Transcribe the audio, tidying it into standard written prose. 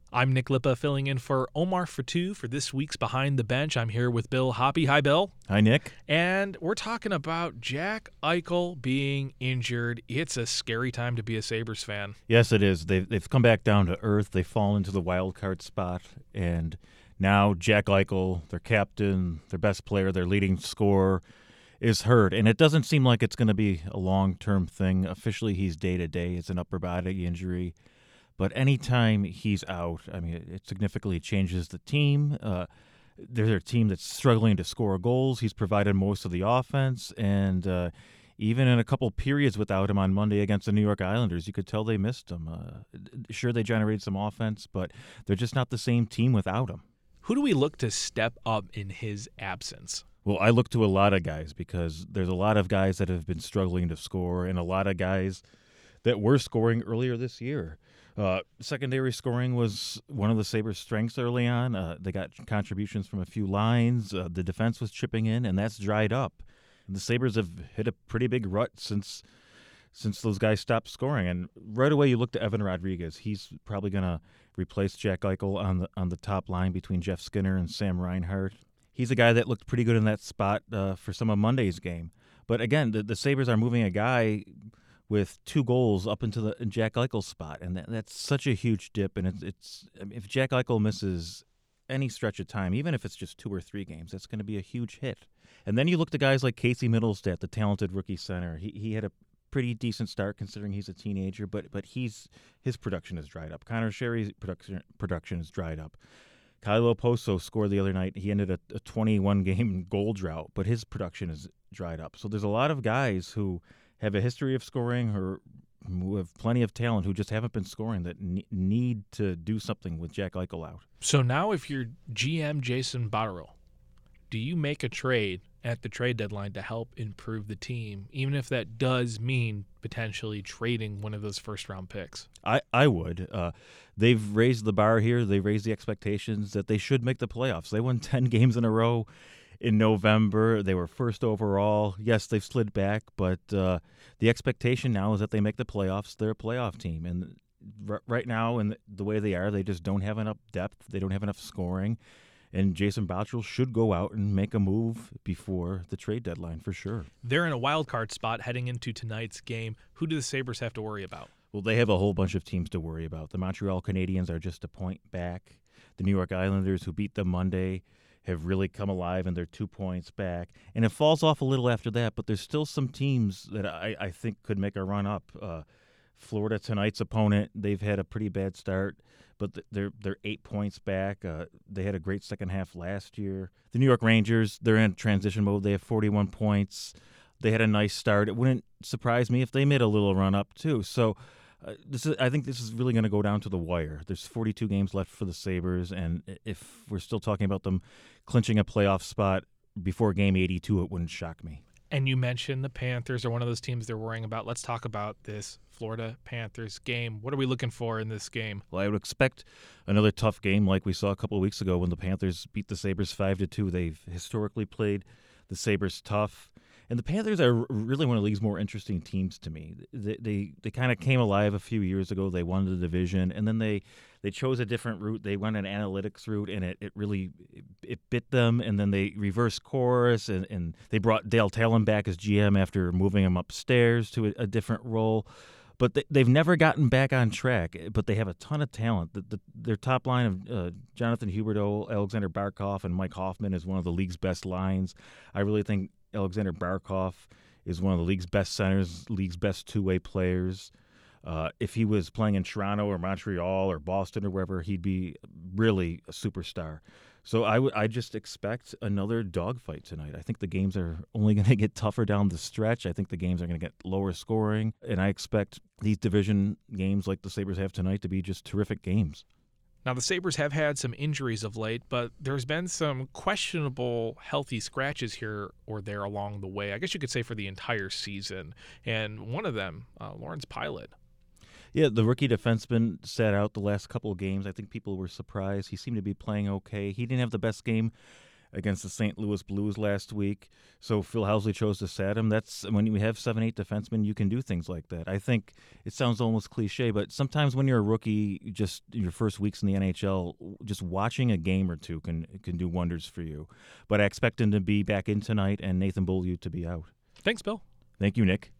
I'm Nick Lippa filling in for Omar Fatu for this week's Behind the Bench. I'm here with Bill Hoppy. Hi, Bill. Hi, Nick. And we're talking about Jack Eichel being injured. It's a scary time to be a Sabres fan. Yes, it is. They've come back down to earth. They fall into the wild card spot, and now Jack Eichel, their captain, their best player, their leading scorer, is hurt. And it doesn't seem like it's going to be a long-term thing. Officially, he's day-to-day. It's an upper body injury. But anytime he's out, I mean, it significantly changes the team. They're a team that's struggling to score goals. He's provided most of the offense, and even in a couple periods without him on Monday against the New York Islanders, you could tell they missed him. Sure, they generated some offense, but they're just not the same team without him. Who do we look to step up in his absence? Well, I look to a lot of guys because there's a lot of guys that have been struggling to score and a lot of guys that were scoring earlier this year. Secondary scoring was one of the Sabres' strengths early on. They got contributions from a few lines. The defense was chipping in, and that's dried up. And the Sabres have hit a pretty big rut since those guys stopped scoring. And right away, you look to Evan Rodriguez. He's probably going to replace Jack Eichel on the top line between Jeff Skinner and Sam Reinhart. He's a guy that looked pretty good in that spot for some of Monday's game. But again, the Sabres are moving a guy with 2 goals up into the Jack Eichel spot, and that's such a huge dip. And I mean, if Jack Eichel misses any stretch of time, even if it's just 2 or 3 games, that's going to be a huge hit. And then you look to guys like Casey Middlestat, the talented rookie center. He had a pretty decent start considering he's a teenager, but his production has dried up. Connor Sherry's production has dried up. Kylo Poso scored the other night. He ended a 21-game goal drought, but his production has dried up. So there's a lot of guys who have a history of scoring or who have plenty of talent who just haven't been scoring that need to do something with Jack Eichel out. So now if you're GM Jason Botterill, do you make a trade at the trade deadline to help improve the team, even if that does mean potentially trading one of those first-round picks? I would. They've raised the bar here. They've raised the expectations that they should make the playoffs. They won 10 games in a row in November. They were first overall. Yes, they've slid back, but the expectation now is that they make the playoffs. They're a playoff team. And right now, in the way they are, they just don't have enough depth. They don't have enough scoring. And Jason Botterill should go out and make a move before the trade deadline for sure. They're in a wild card spot heading into tonight's game. Who do the Sabres have to worry about? Well, they have a whole bunch of teams to worry about. The Montreal Canadiens are just a point back. The New York Islanders, who beat them Monday, have really come alive, and they're 2 points back. And it falls off a little after that, but there's still some teams that I think could make a run up. Florida, tonight's opponent, they've had a pretty bad start, but they're 8 points back. They had a great second half last year. The New York Rangers, they're in transition mode. They have 41 points. They had a nice start. It wouldn't surprise me if they made a little run up too. So I think this is really going to go down to the wire. There's 42 games left for the Sabres, and if we're still talking about them clinching a playoff spot before Game 82, it wouldn't shock me. And you mentioned the Panthers are one of those teams they're worrying about. Let's talk about this Florida Panthers game. What are we looking for in this game? Well, I would expect another tough game like we saw a couple of weeks ago when the Panthers beat the Sabres 5-2. They've historically played the Sabres tough. And the Panthers are really one of the league's more interesting teams to me. They kind of came alive a few years ago. They won the division, and then they chose a different route. They went an analytics route, and it really bit them. And then they reversed course, and they brought Dale Talon back as GM after moving him upstairs to a different role. But they've never gotten back on track, but they have a ton of talent. Their top line of Jonathan Huberdeau, Alexander Barkov, and Mike Hoffman is one of the league's best lines. I really think Alexander Barkov is one of the league's best centers, league's best two-way players. If he was playing in Toronto or Montreal or Boston or wherever, he'd be really a superstar. So I just expect another dogfight tonight. I think the games are only going to get tougher down the stretch. I think the games are going to get lower scoring, and I expect these division games like the Sabres have tonight to be just terrific games. Now, the Sabres have had some injuries of late, but there's been some questionable healthy scratches here or there along the way. I guess you could say for the entire season. And one of them, Lawrence Pilot. Yeah, the rookie defenseman sat out the last couple of games. I think people were surprised. He seemed to be playing okay. He didn't have the best game against the St. Louis Blues last week. So Phil Housley chose to sat him. That's when we have 7-8 defensemen, you can do things like that. I think it sounds almost cliche, but sometimes when you're a rookie, just your first weeks in the NHL, just watching a game or two can do wonders for you. But I expect him to be back in tonight and Nathan Beaulieu to be out. Thanks, Bill. Thank you, Nick.